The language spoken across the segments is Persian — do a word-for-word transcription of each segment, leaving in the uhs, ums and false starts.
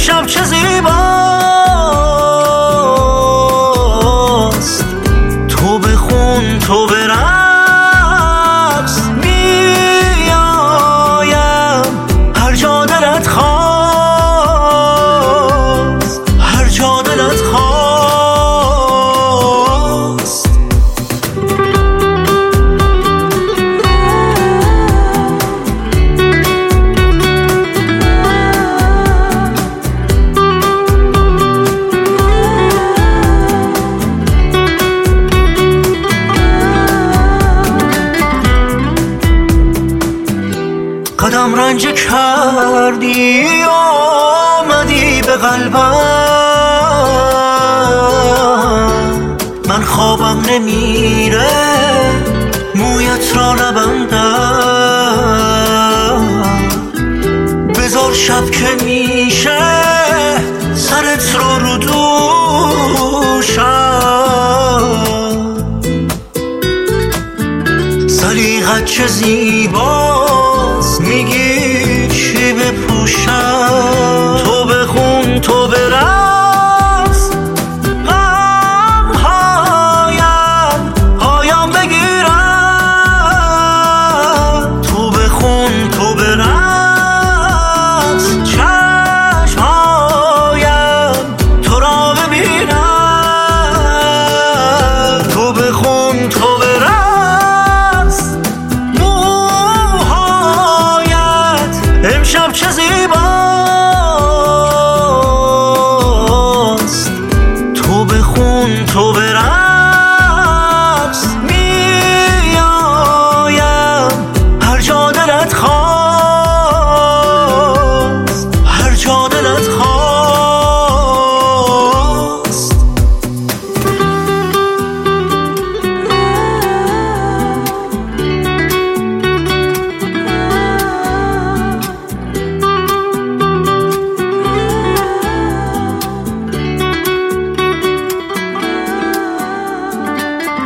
امشب چه زیباست. تو بخون تو برقص میایم هر جا دلت خواست، هر جا دلت خواست. قدم رنج کردی آمدی به قلبم، من خوابم نمیره مویت را نبندم. بذار شب که میشه سرت رو رو دوشم. سلیقت چه زیباست میگی چی بپوشم. تو بخون تو برقص غمهایم پایم بگیرم. تو بخون تو برقص چشمهایم تو را ببینم. تو بخون تو امشب چه زیباست. تو بخون تو برقص میایم هر جا دلت خواست، هر جا دلت خواست.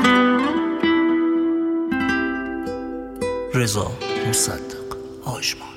رضا مصدق آژمان.